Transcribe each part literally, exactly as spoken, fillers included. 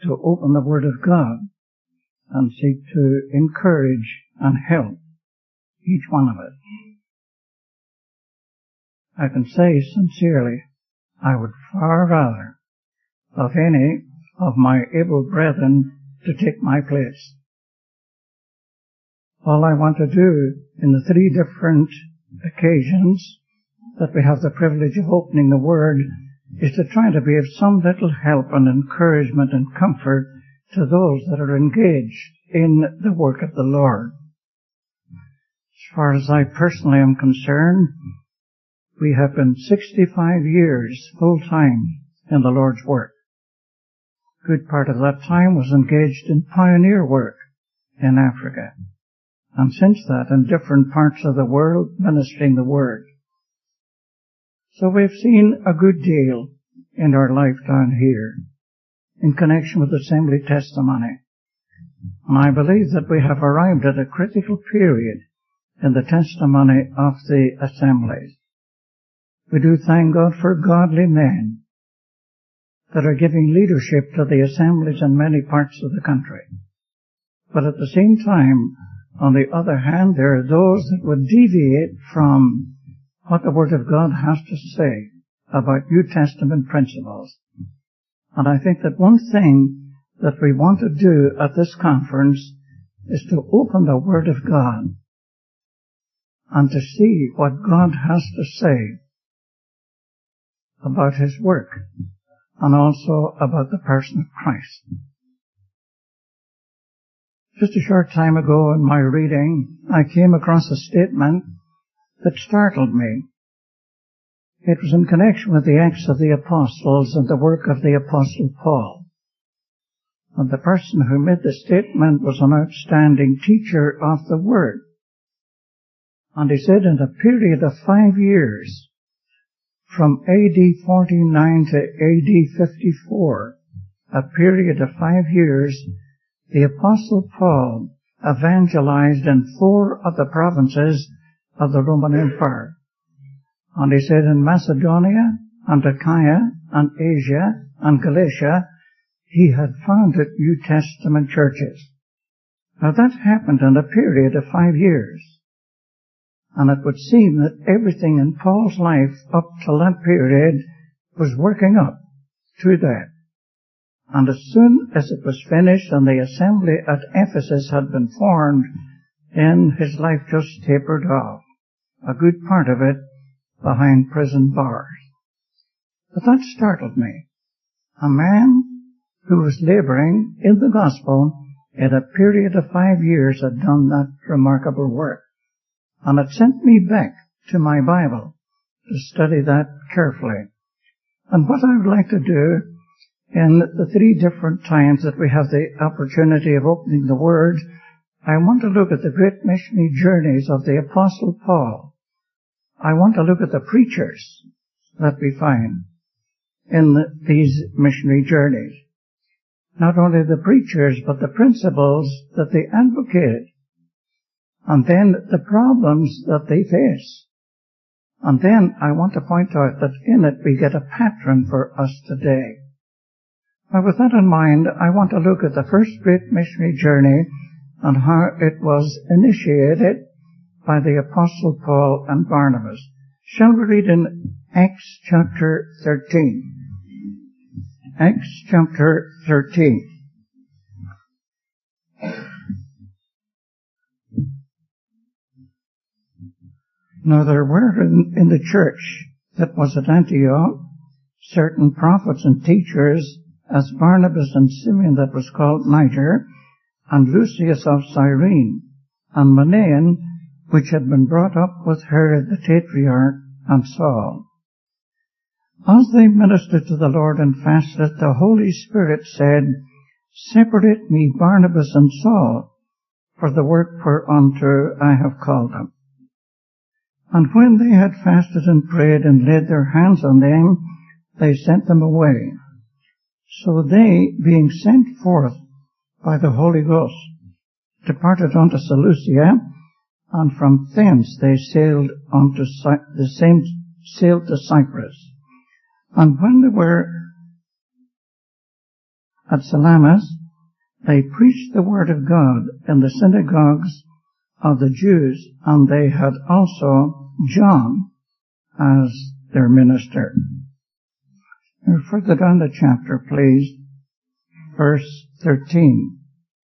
to open the Word of God and seek to encourage and help each one of us. I can say sincerely, I would far rather of any of my able brethren to take my place. All I want to do in the three different occasions that we have the privilege of opening the Word is to try to be of some little help and encouragement and comfort to those that are engaged in the work of the Lord. As far as I personally am concerned, we have been sixty-five years full-time in the Lord's work. A good part of that time was engaged in pioneer work in Africa, and since that in different parts of the world ministering the Word. So we've seen a good deal in our life down here in connection with assembly testimony. And I believe that we have arrived at a critical period in the testimony of the assemblies. We do thank God for godly men that are giving leadership to the assemblies in many parts of the country. But at the same time, on the other hand, there are those that would deviate from what the Word of God has to say about New Testament principles. And I think that one thing that we want to do at this conference is to open the Word of God and to see what God has to say about His work and also about the person of Christ. Just a short time ago in my reading, I came across a statement that startled me. It was in connection with the Acts of the Apostles and the work of the Apostle Paul. And the person who made the statement was an outstanding teacher of the Word. And he said in a period of five years, from A D forty-nine to A D fifty-four, a period of five years, the Apostle Paul evangelized in four of the provinces of the Roman Empire. And he said in Macedonia and Achaia and Asia and Galatia, he had founded New Testament churches. Now that happened in a period of five years. And it would seem that everything in Paul's life up till that period was working up to that. And as soon as it was finished and the assembly at Ephesus had been formed, then his life just tapered off, a good part of it behind prison bars. But that startled me. A man who was laboring in the gospel in a period of five years had done that remarkable work. And it sent me back to my Bible to study that carefully. And what I would like to do in the three different times that we have the opportunity of opening the Word, I want to look at the great missionary journeys of the Apostle Paul. I want to look at the preachers that we find in the, these missionary journeys. Not only the preachers, but the principles that they advocated. And then the problems that they face. And then I want to point out that in it we get a pattern for us today. Now with that in mind, I want to look at the first great missionary journey and how it was initiated by the Apostle Paul and Barnabas. Shall we read in Acts chapter thirteen? Acts chapter thirteen. Now there were in, in the church that was at Antioch certain prophets and teachers, as Barnabas and Simeon that was called Niger, and Lucius of Cyrene, and Manaen, which had been brought up with Herod the Tetrarch, and Saul. As they ministered to the Lord and fasted, the Holy Spirit said, Separate me Barnabas and Saul for the work whereunto I have called them. And when they had fasted and prayed and laid their hands on them, they sent them away. So they, being sent forth by the Holy Ghost, departed unto Seleucia, and from thence they sailed unto Cy- the same sailed to Cyprus. And when they were at Salamis, they preached the word of God in the synagogues of the Jews, and they had also John as their minister. Now, further down the chapter, please, verse thirteen.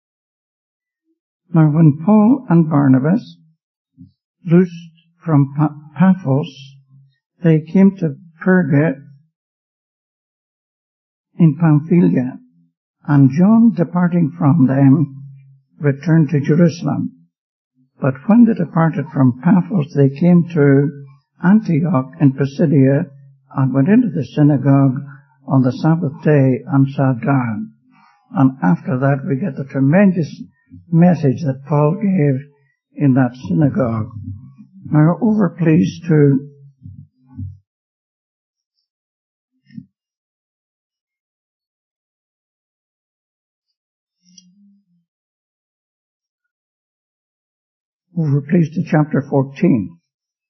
Now when Paul and Barnabas loosed from Paphos, they came to Perga in Pamphylia, and John, departing from them, returned to Jerusalem. But when they departed from Paphos, they came to Antioch in Pisidia, and went into the synagogue on the Sabbath day and sat down. And after that we get the tremendous message that Paul gave in that synagogue. Now over please to over please to chapter fourteen.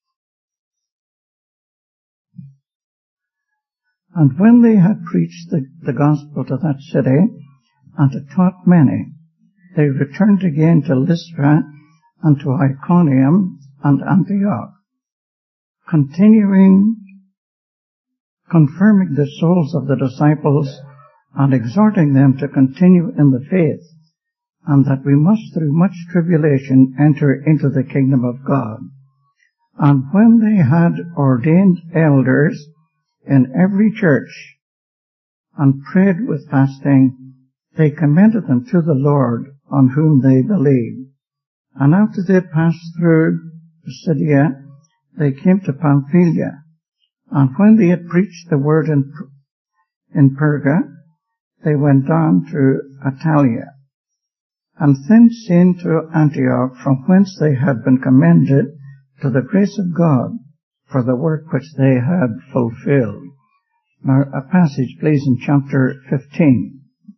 And when they had preached the, the gospel to that city, and had taught many, they returned again to Lystra and to Iconium and Antioch, continuing, confirming the souls of the disciples, and exhorting them to continue in the faith, and that we must through much tribulation enter into the kingdom of God. And when they had ordained elders in every church, and prayed with fasting, they commended them to the Lord, on whom they believed. And after they had passed through Pisidia, they came to Pamphylia. And when they had preached the word in, in Perga, they went on to Attalia, and thence into Antioch, from whence they had been commended to the grace of God for the work which they had fulfilled. Now a passage, please, in chapter fifteen.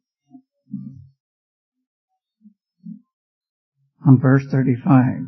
On verse thirty-five.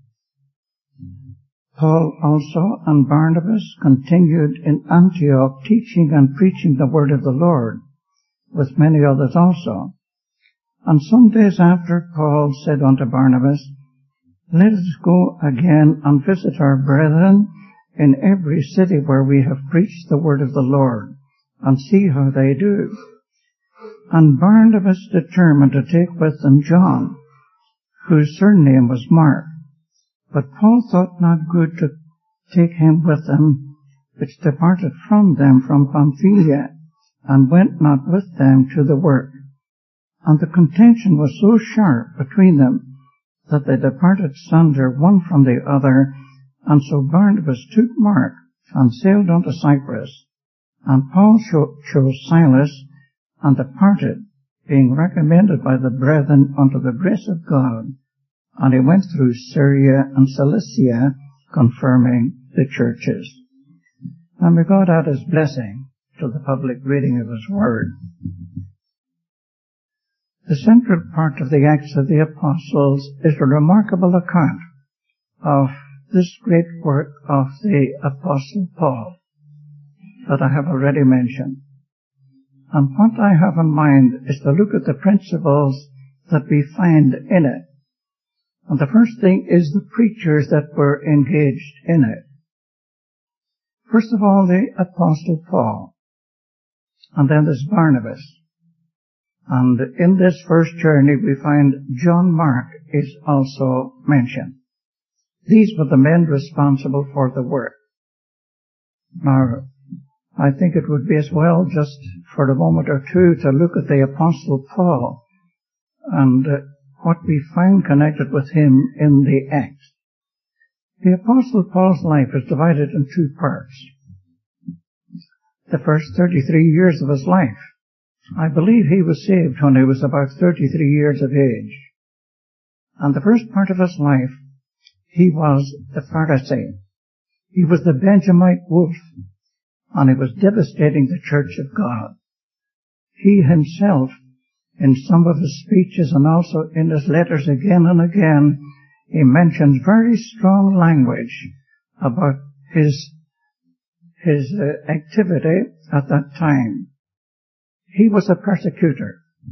Paul also and Barnabas continued in Antioch, teaching and preaching the word of the Lord, with many others also. And some days after, Paul said unto Barnabas, Let us go again and visit our brethren in every city where we have preached the word of the Lord, and see how they do. And Barnabas determined to take with them John, whose surname was Mark. But Paul thought not good to take him with them, which departed from them from Pamphylia, and went not with them to the work. And the contention was so sharp between them, that they departed sunder one from the other. And so Barnabas took Mark, and sailed unto Cyprus. And Paul chose Silas, and departed, being recommended by the brethren unto the grace of God. And he went through Syria and Cilicia, confirming the churches. And may God add his blessing to the public reading of his word. The central part of the Acts of the Apostles is a remarkable account of this great work of the Apostle Paul that I have already mentioned. And what I have in mind is to look at the principles that we find in it. And the first thing is the preachers that were engaged in it. First of all, the Apostle Paul. And then there's Barnabas. And in this first journey we find John Mark is also mentioned. These were the men responsible for the work. Now, I think it would be as well just for a moment or two to look at the Apostle Paul and uh, what we find connected with him in the Acts. The Apostle Paul's life is divided in two parts. The first thirty-three years of his life. I believe he was saved when he was about thirty-three years of age. And the first part of his life, he was the Pharisee. He was the Benjamite wolf, and he was devastating the church of God. He himself, in some of his speeches and also in his letters again and again, he mentions very strong language about his, his uh, activity at that time. He was a persecutor.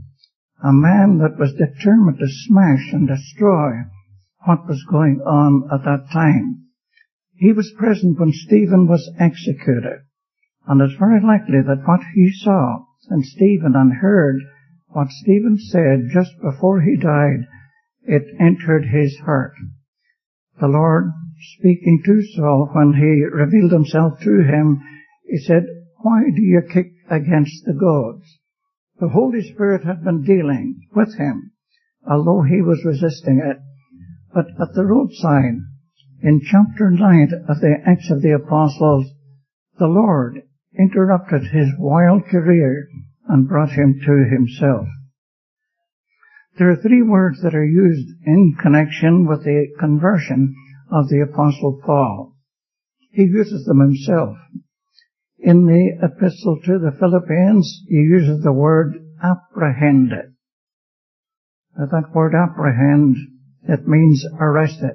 a man that was determined to smash and destroy what was going on at that time. He was present when Stephen was executed, and it's very likely that what he saw in Stephen and heard what Stephen said just before he died, it entered his heart. The Lord, speaking to Saul when he revealed himself to him, he said, "Why do you kick against the goads?" The Holy Spirit had been dealing with him, although he was resisting it. But at the roadside, in chapter nine of the Acts of the Apostles, the Lord interrupted his wild career and brought him to himself. There are three words that are used in connection with the conversion of the Apostle Paul. He uses them himself. In the epistle to the Philippians, he uses the word apprehended. Now, that word apprehend, it means arrested.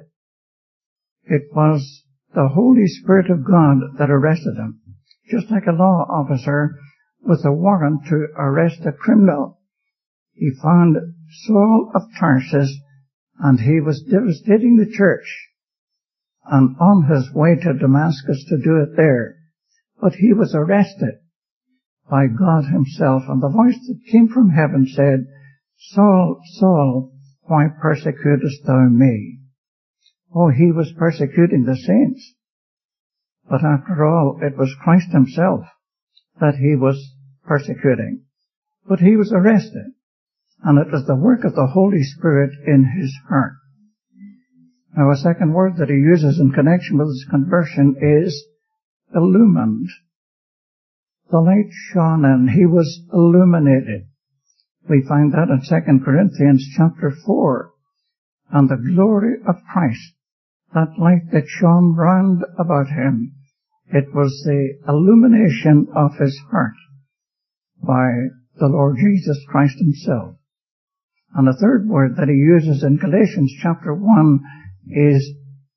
It was the Holy Spirit of God that arrested him, just like a law officer with a warrant to arrest a criminal. He found Saul of Tarsus, and he was devastating the church, and on his way to Damascus to do it there. But he was arrested by God himself, and the voice that came from heaven said, "Saul, Saul, why persecutest thou me?" Oh, he was persecuting the saints. But after all, it was Christ himself that he was persecuting. But he was arrested, and it was the work of the Holy Spirit in his heart. Now, a second word that he uses in connection with his conversion is illumined. The light shone in. He was illuminated. We find that in Second Corinthians chapter four. And the glory of Christ, that light that shone round about him, it was the illumination of his heart by the Lord Jesus Christ himself. And the third word that he uses in Galatians chapter one is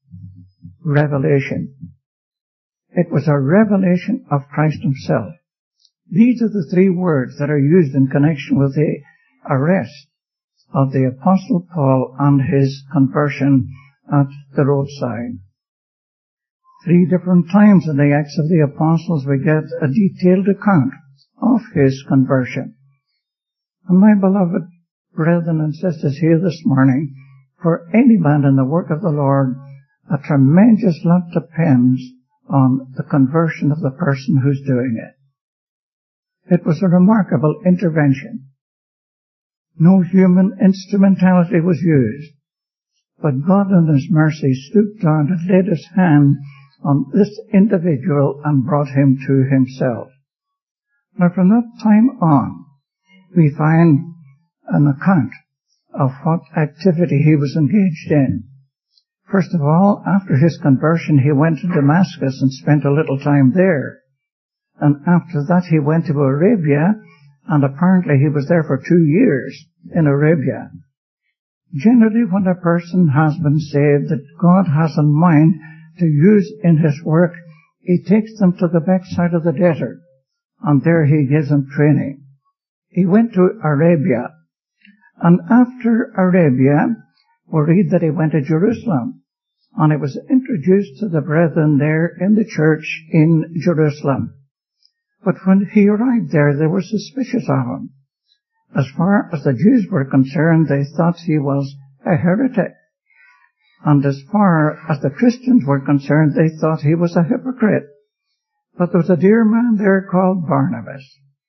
revelation. It was a revelation of Christ himself. These are the three words that are used in connection with the arrest of the Apostle Paul and his conversion at the roadside. Three different times in the Acts of the Apostles we get a detailed account of his conversion. And my beloved brethren and sisters here this morning, for any man in the work of the Lord, a tremendous lot depends on the conversion of the person who's doing it. It was a remarkable intervention. No human instrumentality was used, but God in his mercy stooped down and laid his hand on this individual and brought him to himself. Now, from that time on, we find an account of what activity he was engaged in. First of all, after his conversion, he went to Damascus and spent a little time there. And after that, he went to Arabia, and apparently he was there for two years in Arabia. Generally, when a person has been saved that God has in mind to use in his work, he takes them to the backside of the desert, and there he gives them training. He went to Arabia, and after Arabia, we read that he went to Jerusalem, and he was introduced to the brethren there in the church in Jerusalem. But when he arrived there, they were suspicious of him. As far as the Jews were concerned, they thought he was a heretic. And as far as the Christians were concerned, they thought he was a hypocrite. But there was a dear man there called Barnabas,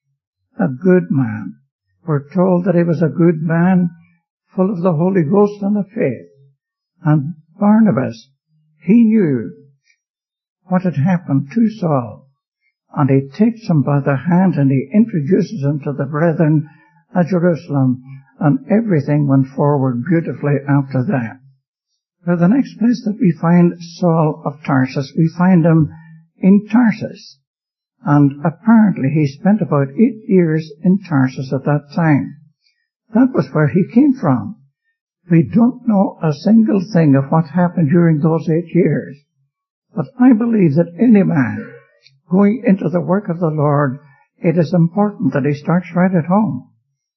a good man. We're told that he was a good man, full of the Holy Ghost and of faith. And Barnabas, he knew what had happened to Saul. And he takes him by the hand and he introduces him to the brethren at Jerusalem, and everything went forward beautifully after that. Now, the next place that we find Saul of Tarsus, we find him in Tarsus. And apparently he spent about eight years in Tarsus at that time. That was where he came from. We don't know a single thing of what happened during those eight years. But I believe that any man going into the work of the Lord, it is important that he starts right at home.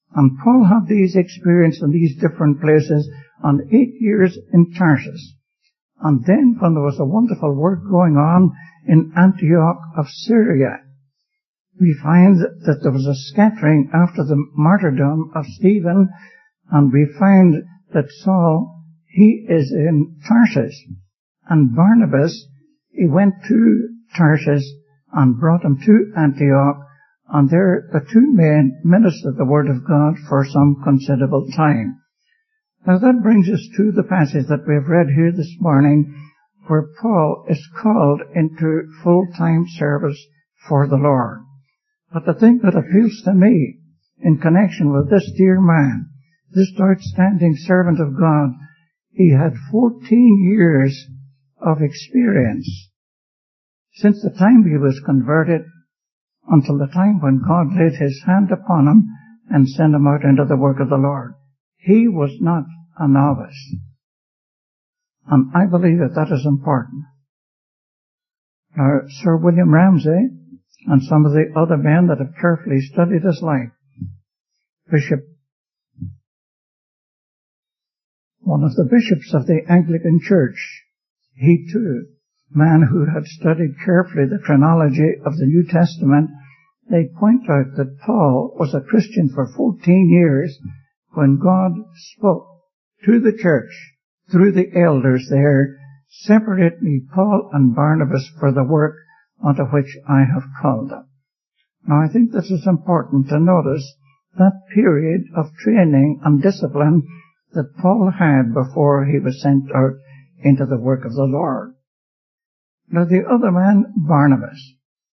And Paul had these experiences in these different places and eight years in Tarsus. And then when there was a wonderful work going on in Antioch of Syria, we find that there was a scattering after the martyrdom of Stephen, and we find that Saul, he is in Tarsus. And Barnabas, he went to Tarsus and brought him to Antioch, and there the two men ministered the word of God for some considerable time. Now that brings us to the passage that we have read here this morning, where Paul is called into full-time service for the Lord. But the thing that appeals to me in connection with this dear man, this outstanding servant of God, he had fourteen years of experience since the time he was converted until the time when God laid his hand upon him and sent him out into the work of the Lord. He was not a novice. And I believe that that is important. Now, Sir William Ramsay and some of the other men that have carefully studied his life, Bishop, one of the bishops of the Anglican Church, he too, man who had studied carefully the chronology of the New Testament, they point out that Paul was a Christian for fourteen years when God spoke to the church through the elders there, "Separate me, Paul and Barnabas, for the work unto which I have called them." Now I think this is important to notice that period of training and discipline that Paul had before he was sent out into the work of the Lord. Now the other man, Barnabas,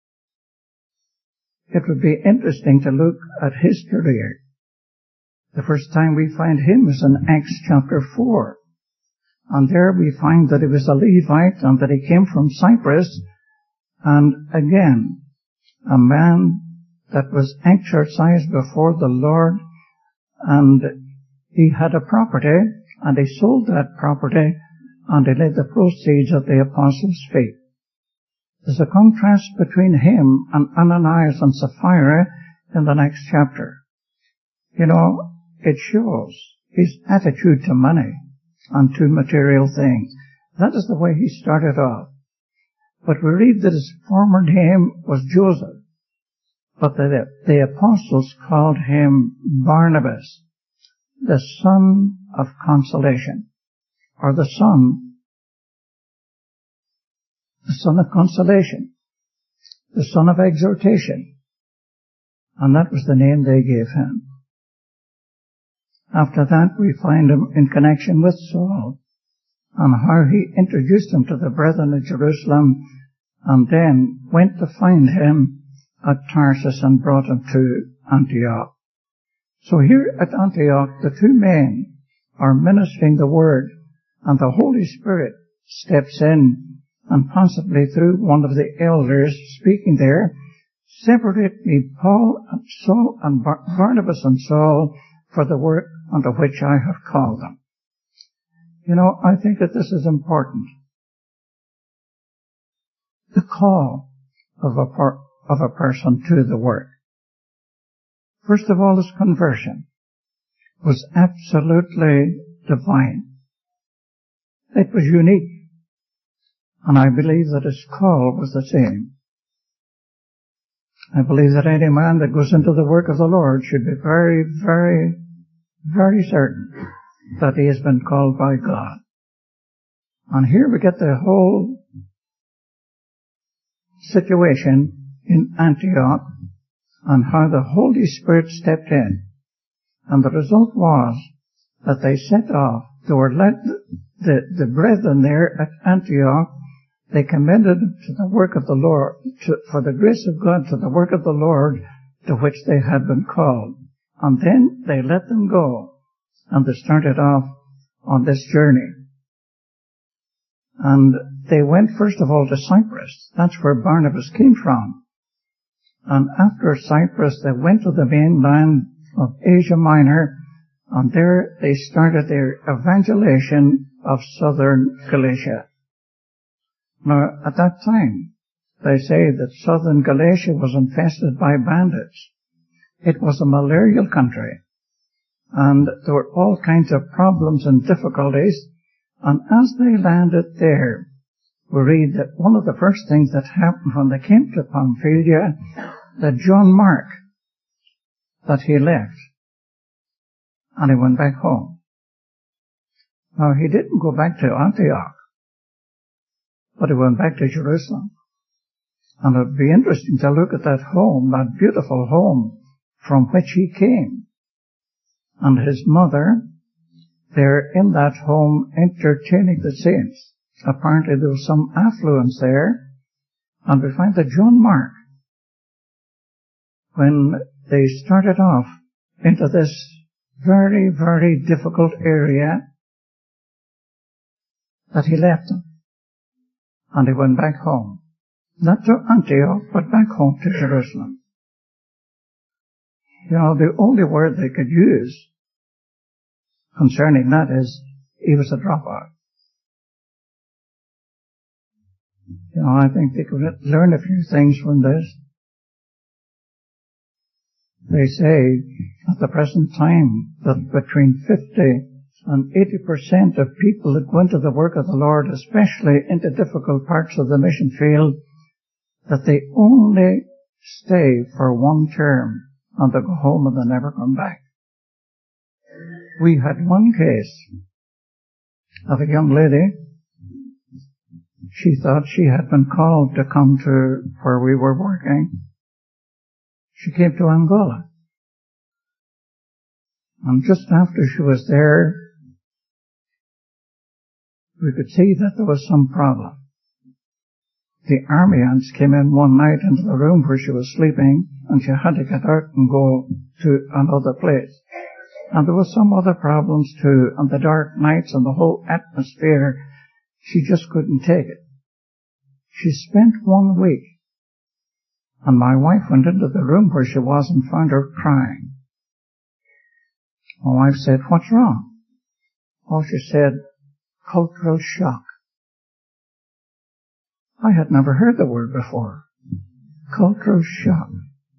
it would be interesting to look at his career. The first time we find him is in Acts chapter four. And there we find that he was a Levite and that he came from Cyprus. And again, a man that was exercised before the Lord, and he had a property, and he sold that property, and he laid the proceeds at the apostles' feet. There's a contrast between him and Ananias and Sapphira in the next chapter. You know, it shows his attitude to money and to material things. That is the way he started off. But we read that his former name was Joseph, but the, the apostles called him Barnabas, the son of consolation, or the son, the son of consolation, the son of exhortation, and that was the name they gave him. After that, we find him in connection with Saul, and how he introduced him to the brethren at Jerusalem, and then went to find him at Tarsus and brought him to Antioch. So here at Antioch, the two men are ministering the word, and the Holy Spirit steps in, and possibly through one of the elders speaking there, "Separate me, Paul and Saul and Bar- Barnabas and Saul, for the work unto which I have called them." You know, I think that this is important. The call of a, per- of a person to the work. First of all, his conversion was absolutely divine. It was unique. And I believe that his call was the same. I believe that any man that goes into the work of the Lord should be very, very, very certain that he has been called by God. And here we get the whole situation in Antioch and how the Holy Spirit stepped in. And the result was that they set off. They were led, the, the brethren there at Antioch, they commended to the work of the Lord, to, for the grace of God, to the work of the Lord to which they had been called. And then they let them go, and they started off on this journey. And they went first of all to Cyprus. That's where Barnabas came from. And after Cyprus, they went to the mainland of Asia Minor, and there they started their evangelization of southern Galatia. Now, at that time, they say that southern Galatia was infested by bandits. It was a malarial country. and there were all kinds of problems and difficulties. And as they landed there, we read that one of the first things that happened when they came to Pamphylia, that John Mark, that he left, and he went back home. Now, he didn't go back to Antioch, but he went back to Jerusalem. And it would be interesting to look at that home, that beautiful home from which he came. And his mother, there in that home entertaining the saints. Apparently there was some affluence there. And we find that John Mark, when they started off into this very, very difficult area, that he left them. And he went back home. Not to Antioch, but back home to Jerusalem. You know, the only word they could use concerning that is, he was a dropout. You know, I think they could learn a few things from this. They say at the present time that between fifty and eighty percent of people that go into the work of the Lord, especially into difficult parts of the mission field, that they only stay for one term and they go home and they never come back. We had one case of a young lady. She thought she had been called to come to where we were working. She came to Angola. And just after she was there, we could see that there was some problem. The army ants came in one night into the room where she was sleeping, and she had to get out and go to another place. And there was some other problems too, and the dark nights and the whole atmosphere, she just couldn't take it. She spent one week, and my wife went into the room where she was and found her crying. My wife said, "What's wrong?" Oh, she said, "Cultural shock." I had never heard the word before. Cultural shock.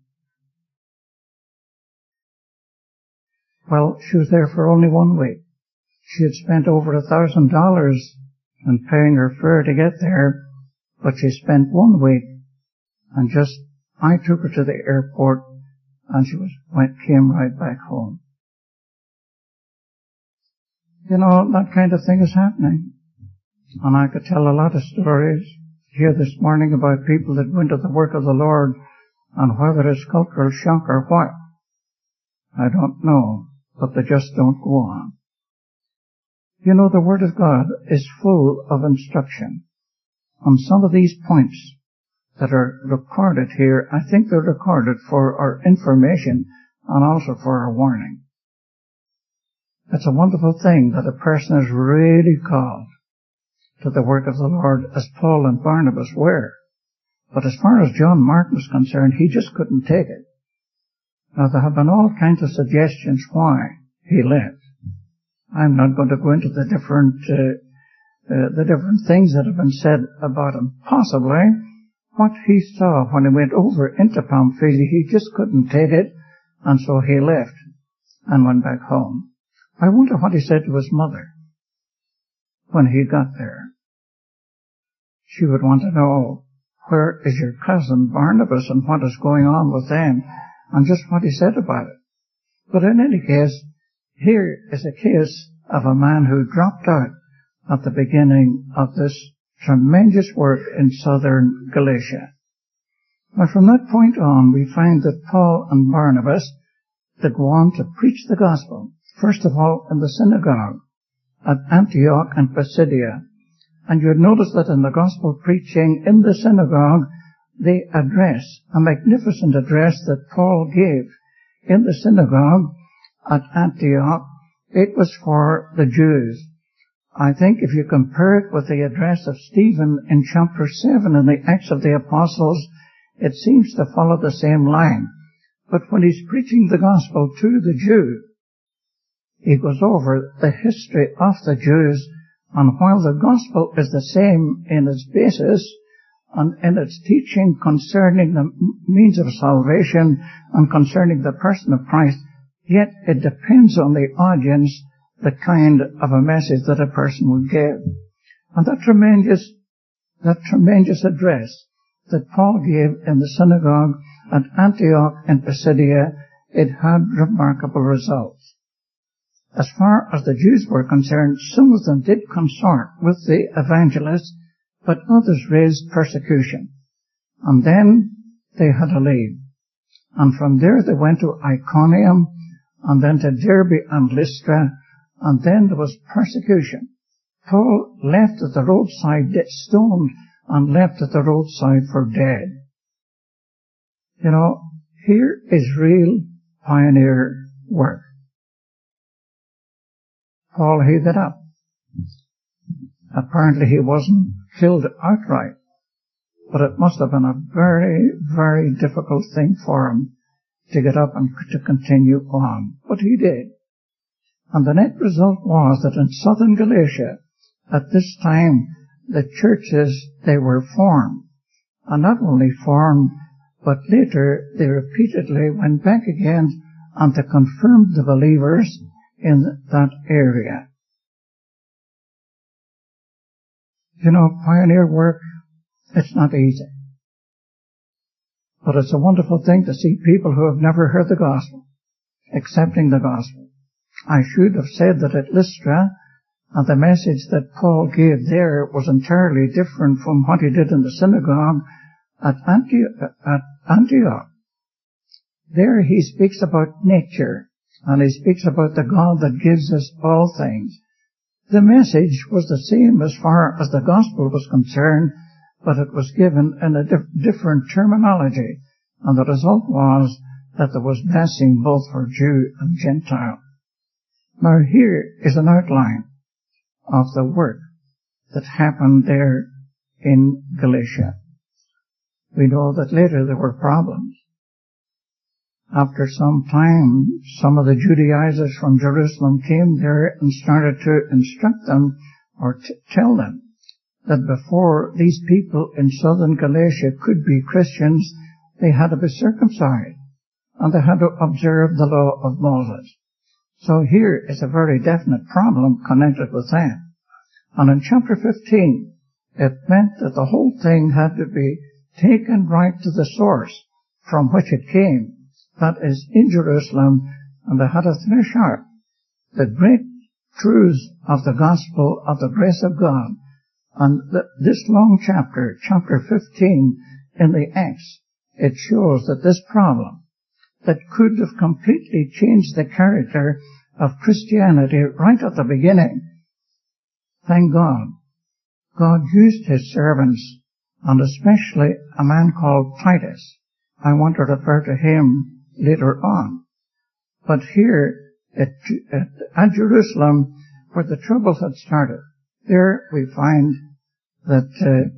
Well, she was there for only one week. She had spent over a thousand dollars in paying her fare to get there, but she spent one week, and just, I took her to the airport, and she was, went, came right back home. You know, that kind of thing is happening. And I could tell a lot of stories here this morning about people that go into the work of the Lord, and whether it's cultural shock or what, I don't know, but they just don't go on. You know, the Word of God is full of instruction. On some of these points that are recorded here, I think they're recorded for our information and also for our warning. It's a wonderful thing that a person is really called to the work of the Lord, as Paul and Barnabas were. But as far as John Mark was concerned, he just couldn't take it. Now, there have been all kinds of suggestions why he left. I'm not going to go into the different uh, uh, the different things that have been said about him. Possibly what he saw when he went over into Pamphylia, he just couldn't take it, and so he left and went back home. I wonder what he said to his mother when he got there. She would want to know, where is your cousin Barnabas and what is going on with them, and just what he said about it. But in any case, here is a case of a man who dropped out at the beginning of this tremendous work in southern Galatia. But from that point on, we find that Paul and Barnabas, they go on to preach the gospel, first of all in the synagogue at Antioch and Pisidia. And you'd notice that in the gospel preaching in the synagogue, the address, a magnificent address that Paul gave in the synagogue at Antioch, it was for the Jews. I think if you compare it with the address of Stephen in chapter seven in the Acts of the Apostles, it seems to follow the same line. But when he's preaching the gospel to the Jew, he goes over the history of the Jews, and while the gospel is the same in its basis and in its teaching concerning the means of salvation and concerning the person of Christ, Yet it depends on the audience, the kind of a message that a person would give. And that tremendous, that tremendous address that Paul gave in the synagogue at Antioch in Pisidia, it had remarkable results. As far as the Jews were concerned, some of them did consort with the evangelists, but others raised persecution. And then they had to leave. And from there they went to Iconium, and then to Derbe and Lystra, and then there was persecution. Paul left at the roadside stoned, and left at the roadside for dead. You know, here is real pioneer work. Paul heaved up. Apparently he wasn't killed outright, but it must have been a very, very difficult thing for him to get up and to continue on. But he did. And the net result was that in southern Galatia, at this time, the churches, they were formed. And not only formed, but later they repeatedly went back again and to confirm the believers in that area. You know, pioneer work, it's not easy. But it's a wonderful thing to see people who have never heard the gospel accepting the gospel. I should have said that at Lystra, and the message that Paul gave there was entirely different from what he did in the synagogue at Antioch. There he speaks about nature, and he speaks about the God that gives us all things. The message was the same as far as the gospel was concerned, but it was given in a diff- different terminology, and the result was that there was blessing both for Jew and Gentile. Now here is an outline of the work that happened there in Galatia. We know that later there were problems. After some time, some of the Judaizers from Jerusalem came there and started to instruct them or t- tell them that before these people in southern Galatia could be Christians, they had to be circumcised and they had to observe the law of Moses. So here is a very definite problem connected with that. And in chapter fifteen, it meant that the whole thing had to be taken right to the source from which it came, that is in Jerusalem, and they had to thresh out the great truths of the gospel of the grace of God. And th- this long chapter, chapter fifteen in the Acts, it shows that this problem that could have completely changed the character of Christianity right at the beginning, thank God, God used his servants, and especially a man called Titus. I want to refer to him later on. But here at, at, at Jerusalem, where the troubles had started, there we find that uh,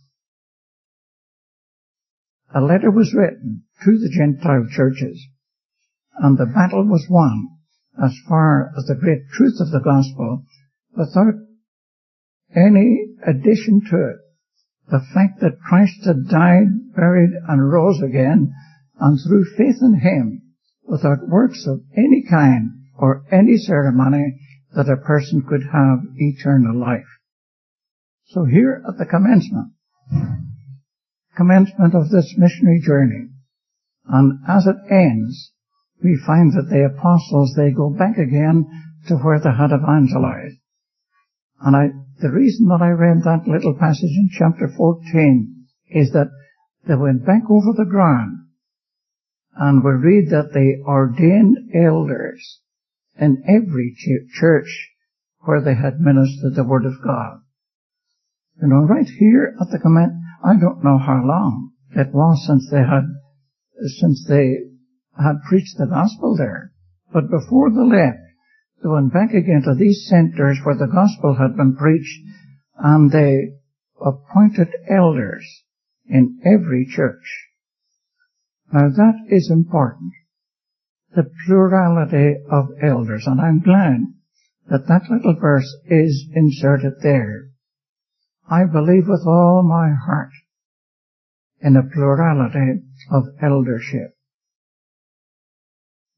a letter was written to the Gentile churches, and the battle was won as far as the great truth of the gospel without any addition to it. The fact that Christ had died, buried, and rose again, and through faith in him, without works of any kind or any ceremony, that a person could have eternal life. So here at the commencement, commencement of this missionary journey, and as it ends, we find that the apostles, they go back again to where they had evangelized. And I, the reason that I read that little passage in chapter fourteen is that they went back over the ground, and we read that they ordained elders in every ch- church where they had ministered the word of God. You know, right here at the comment, I don't know how long it was since they had, since they had preached the gospel there. But before they left, they went back again to these centers where the gospel had been preached, and they appointed elders in every church. Now that is important, the plurality of elders, and I'm glad that that little verse is inserted there. I believe with all my heart in a plurality of eldership.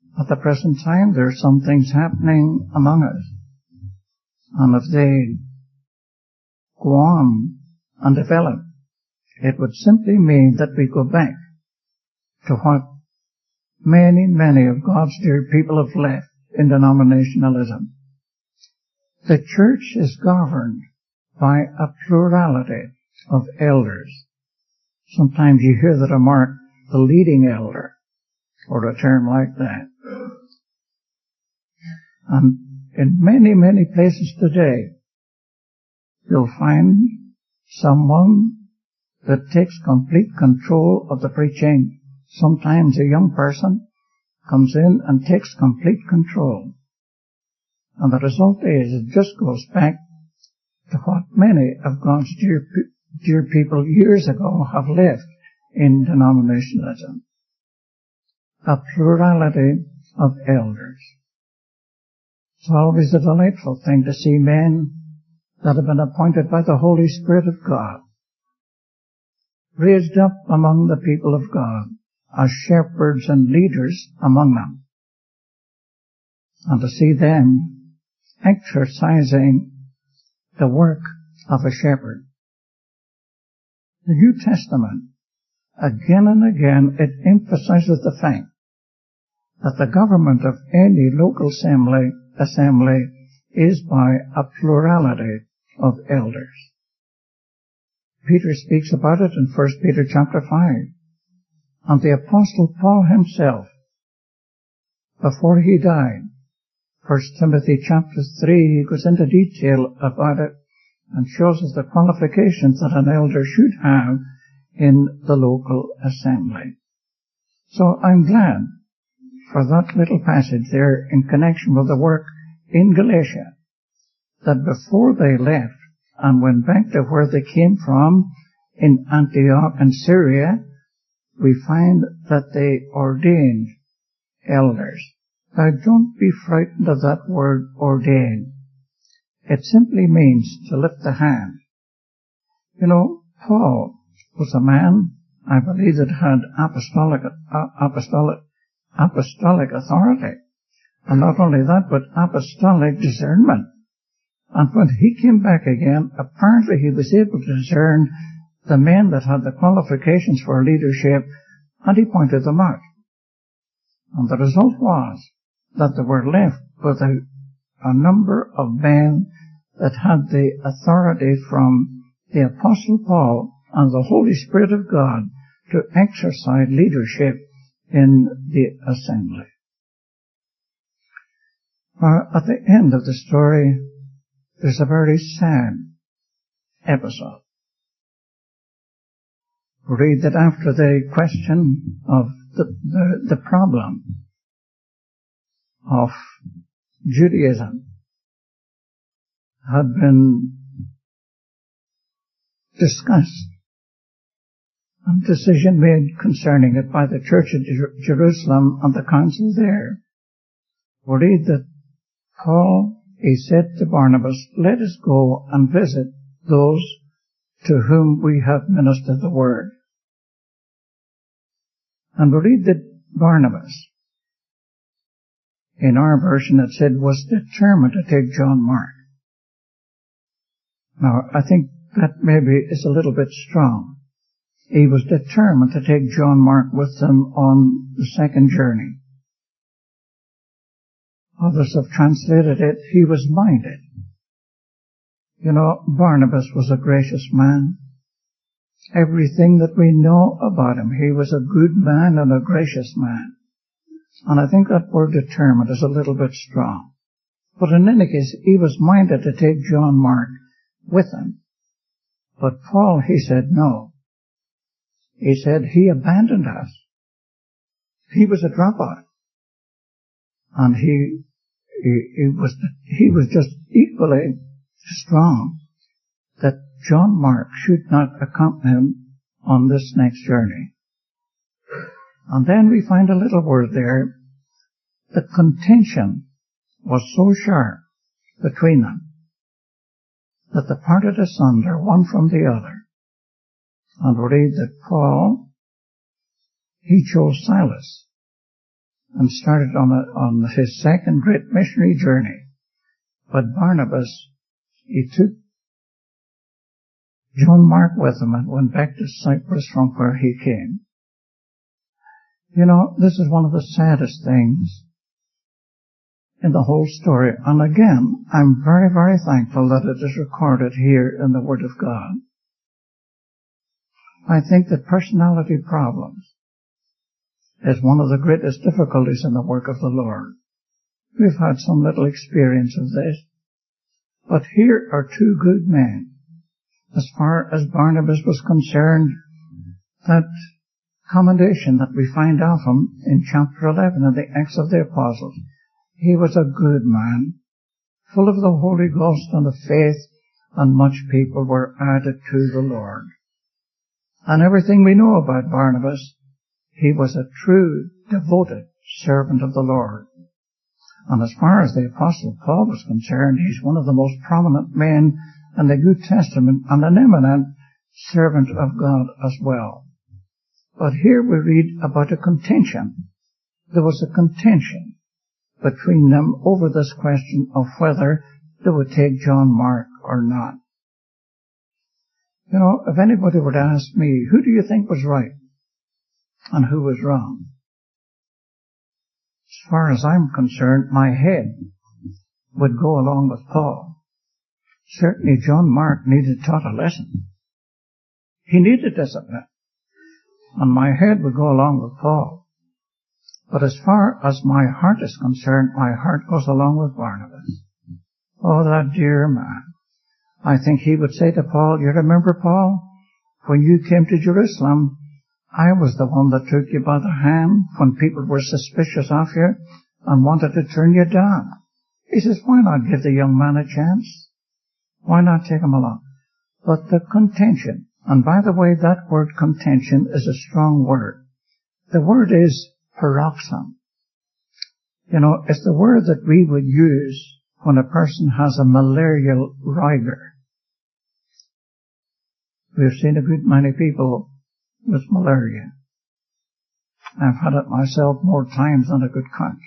At the present time, there are some things happening among us. And if they go on and develop, it would simply mean that we go back to what many, many of God's dear people have left in denominationalism. The church is governed by a plurality of elders. Sometimes you hear the remark, the leading elder, or a term like that. And in many, many places today, you'll find someone that takes complete control of the preaching. Sometimes a young person comes in and takes complete control. And the result is it just goes back to what many of God's dear, dear people years ago have left in denominationalism. A plurality of elders. It's always a delightful thing to see men that have been appointed by the Holy Spirit of God, raised up among the people of God as shepherds and leaders among them, and to see them exercising the work of a shepherd. The New Testament, again and again, it emphasizes the fact that the government of any local assembly, assembly is by a plurality of elders. Peter speaks about it in First Peter chapter five. And the Apostle Paul himself, before he died, First Timothy chapter three, he goes into detail about it and shows us the qualifications that an elder should have in the local assembly. So I'm glad for that little passage there in connection with the work in Galatia, that before they left and went back to where they came from in Antioch and Syria, we find that they ordained elders. Now don't be frightened of that word ordain. It simply means to lift the hand. You know, Paul was a man, I believe, that had apostolic, uh, apostolic, apostolic authority. And not only that, but apostolic discernment. And when he came back again, apparently he was able to discern the men that had the qualifications for leadership, and he pointed them out. And the result was that they were left with a, a number of men that had the authority from the Apostle Paul and the Holy Spirit of God to exercise leadership in the assembly. Now, at the end of the story, there's a very sad episode. We read that after the question of the, the, the problem of Judaism had been discussed and decision made concerning it by the Church of Jer- Jerusalem and the council there, we read that Paul, he said to Barnabas, let us go and visit those to whom we have ministered the word. And we read that Barnabas, in our version it said, was determined to take John Mark. Now, I think that maybe is a little bit strong. He was determined to take John Mark with them on the second journey. Others have translated it, he was minded. You know, Barnabas was a gracious man. Everything that we know about him, he was a good man and a gracious man. And I think that word determined is a little bit strong. But in any case, he was minded to take John Mark with him. But Paul, he said no. He said he abandoned us. He was a dropout. And he, he, he was, he was just equally strong that John Mark should not accompany him on this next journey. And then we find a little word there. The contention was so sharp between them that they parted asunder, one from the other. And we read that Paul, he chose Silas and started on, a, on his second great missionary journey. But Barnabas, he took John Mark with him and went back to Cyprus from where he came. You know, this is one of the saddest things in the whole story. And again, I'm very, very thankful that it is recorded here in the Word of God. I think that personality problems is one of the greatest difficulties in the work of the Lord. We've had some little experience of this. But here are two good men. As far as Barnabas was concerned, that commendation that we find of him in chapter eleven of the Acts of the Apostles, he was a good man, full of the Holy Ghost and of faith, and much people were added to the Lord. And everything we know about Barnabas, he was a true, devoted servant of the Lord. And as far as the Apostle Paul was concerned, he's one of the most prominent men in the New Testament and an eminent servant of God as well. But here we read about a contention. There was a contention between them over this question of whether they would take John Mark or not. You know, if anybody were to ask me, who do you think was right and who was wrong? As far as I'm concerned, my head would go along with Paul. Certainly John Mark needed taught a lesson. He needed discipline. And my head would go along with Paul. But as far as my heart is concerned, my heart goes along with Barnabas. Oh, that dear man. I think he would say to Paul, you remember, Paul, when you came to Jerusalem, I was the one that took you by the hand when people were suspicious of you and wanted to turn you down. He says, why not give the young man a chance? Why not take him along? But the contention, and by the way, that word contention is a strong word. The word is paroxysm. You know, it's the word that we would use when a person has a malarial rigor. We've seen a good many people with malaria. I've had it myself more times than I could count.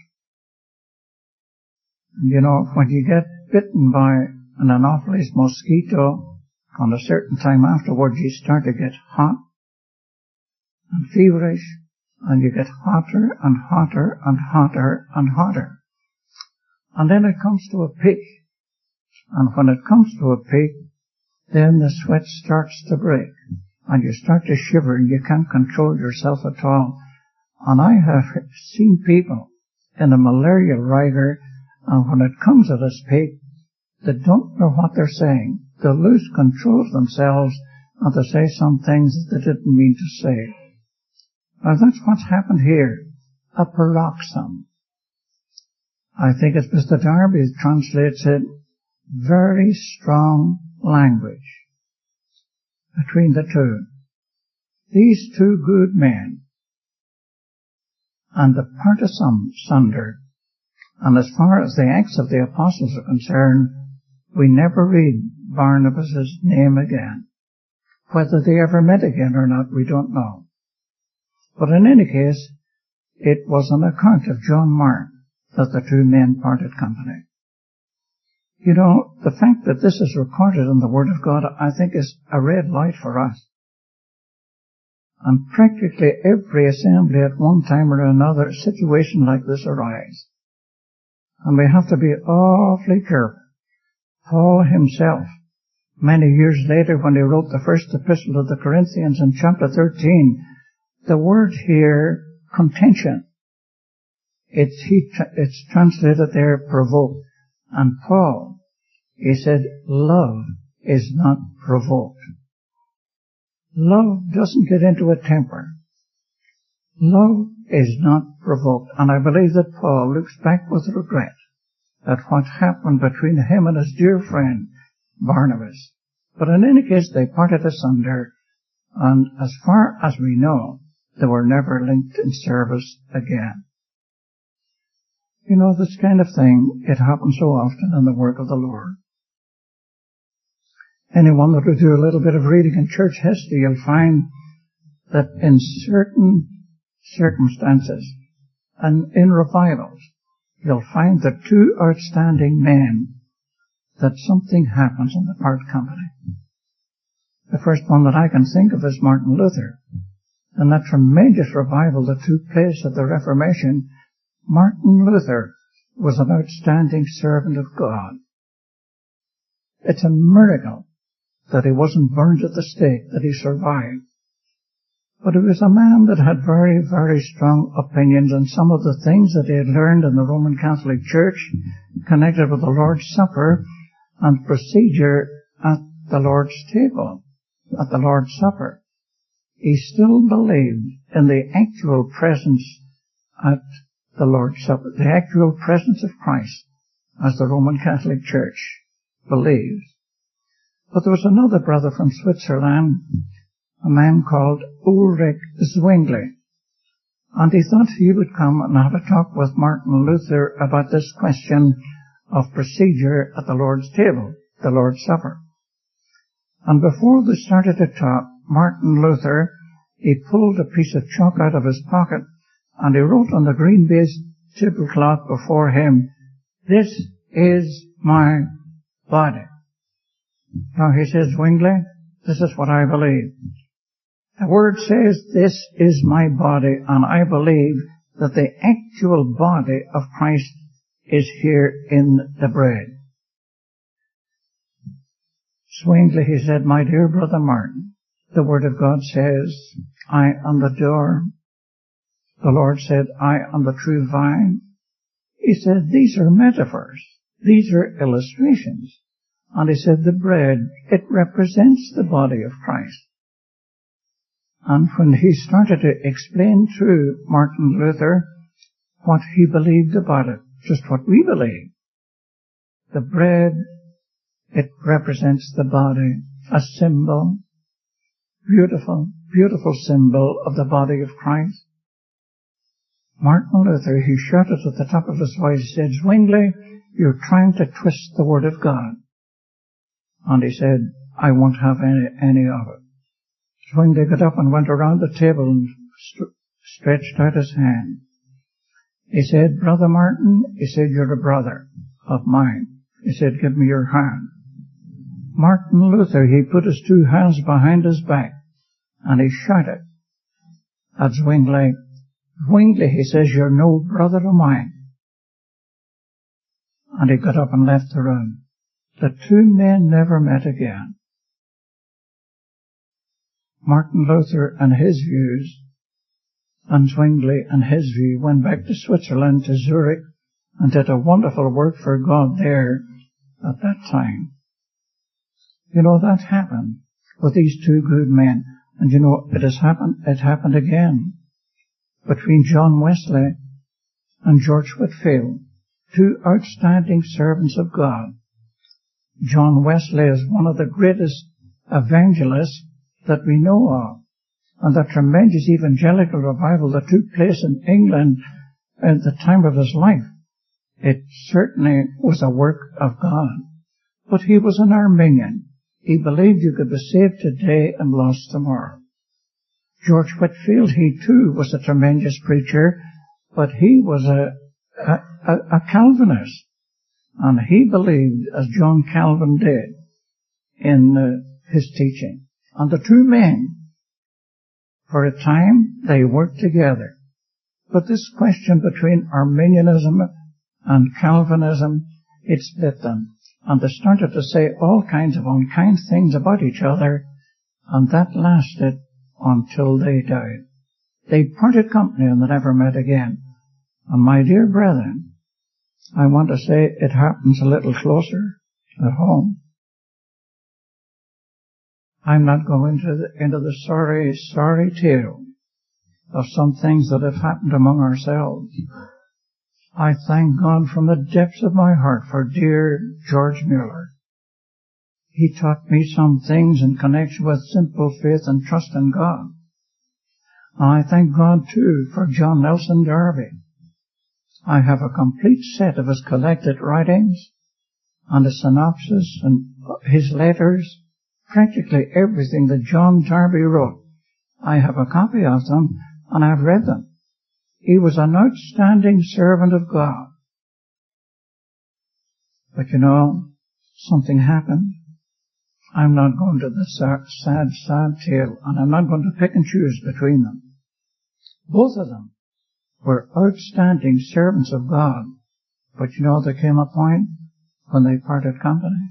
And you know, when you get bitten by an Anopheles mosquito, on a certain time afterwards you start to get hot and feverish, and you get hotter and hotter and hotter and hotter. And then it comes to a peak. And when it comes to a peak, then the sweat starts to break. And you start to shiver and you can't control yourself at all. And I have seen people in a malarial rigor, and when it comes to this peak, they don't know what they're saying. They lose control of themselves and they say some things that they didn't mean to say. Now that's what's happened here. A paroxysm. I think it's Mister Darby translates it, very strong language between the two. These two good men, and the partisan sundered. And as far as the Acts of the Apostles are concerned, we never read Barnabas' name again. Whether they ever met again or not, we don't know. But in any case, it was on account of John Mark that the two men parted company. You know, the fact that this is recorded in the Word of God, I think is a red light for us. And practically every assembly at one time or another, a situation like this arises. And we have to be awfully careful. Paul himself, many years later when he wrote the first epistle to the Corinthians in chapter thirteen, the word here, contention, it's, he, it's translated there, provoked. And Paul, he said, love is not provoked. Love doesn't get into a temper. Love is not provoked. And I believe that Paul looks back with regret at what happened between him and his dear friend, Barnabas. But in any case, they parted asunder, and as far as we know, they were never linked in service again. You know, this kind of thing, it happens so often in the work of the Lord. Anyone that will do a little bit of reading in church history, you'll find that in certain circumstances, and in revivals, you'll find the two outstanding men that something happens in the part company. The first one that I can think of is Martin Luther. And that tremendous revival that took place at the Reformation, Martin Luther was an outstanding servant of God. It's a miracle that he wasn't burned at the stake, that he survived. But he was a man that had very, very strong opinions on some of the things that he had learned in the Roman Catholic Church connected with the Lord's Supper and procedure at the Lord's table, at the Lord's Supper. He still believed in the actual presence at the Lord's Supper, the actual presence of Christ, as the Roman Catholic Church believes. But there was another brother from Switzerland, a man called Ulrich Zwingli, and he thought he would come and have a talk with Martin Luther about this question of procedure at the Lord's table, the Lord's Supper. And before they started to talk, Martin Luther, he pulled a piece of chalk out of his pocket and he wrote on the green baize tablecloth before him, "This is my body." Now he says, "Zwingli, this is what I believe. The word says, 'This is my body,' and I believe that the actual body of Christ is here in the bread." Zwingli, he said, "My dear brother Martin, the Word of God says, 'I am the door.' The Lord said, 'I am the true vine.'" He said, "These are metaphors. These are illustrations." And he said, "The bread, it represents the body of Christ." And when he started to explain to Martin Luther what he believed about it, just what we believe, the bread, it represents the body, a symbol, beautiful, beautiful symbol of the body of Christ. Martin Luther, he shouted at the top of his voice, he said, "Zwingli, you're trying to twist the Word of God." And he said, "I won't have any, any of it." Zwingli got up and went around the table and st- stretched out his hand. He said, "Brother Martin," he said, "you're a brother of mine." He said, "Give me your hand." Martin Luther, he put his two hands behind his back and he shouted at Zwingli, "Zwingli," he says, "you're no brother of mine." And he got up and left the room. The two men never met again. Martin Luther and his views, and Zwingli and his view, went back to Switzerland, to Zurich, and did a wonderful work for God there at that time. You know, that happened with these two good men. And you know, it has happened, it happened again between John Wesley and George Whitefield, two outstanding servants of God. John Wesley is one of the greatest evangelists that we know of. And the tremendous evangelical revival that took place in England at the time of his life, it certainly was a work of God. But he was an Arminian. He believed you could be saved today and lost tomorrow. George Whitefield, he too was a tremendous preacher, but he was a, a, a Calvinist. And he believed, as John Calvin did, in uh, his teaching. And the two men, for a time, they worked together. But this question between Arminianism and Calvinism, it split them. And they started to say all kinds of unkind things about each other, and that lasted until they died. They parted company and they never met again. And my dear brethren, I want to say it happens a little closer at home. I'm not going into the, into the sorry, sorry tale of some things that have happened among ourselves. I thank God from the depths of my heart for dear George Mueller. He taught me some things in connection with simple faith and trust in God. And I thank God too for John Nelson Darby. I have a complete set of his collected writings and a synopsis and his letters, practically everything that John Darby wrote. I have a copy of them and I've read them. He was an outstanding servant of God. But you know, something happened. I'm not going to the sad, sad tale, and I'm not going to pick and choose between them. Both of them were outstanding servants of God. But you know, there came a point when they parted company.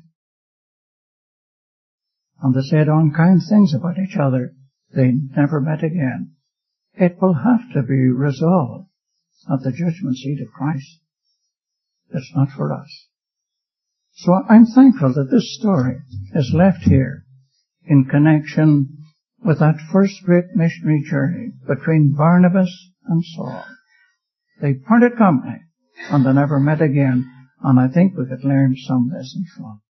And they said unkind things about each other. They never met again. It will have to be resolved at the judgment seat of Christ. It's not for us. So I'm thankful that this story is left here in connection with that first great missionary journey between Barnabas and Saul. They parted company and they never met again, and I think we could learn some lessons from it.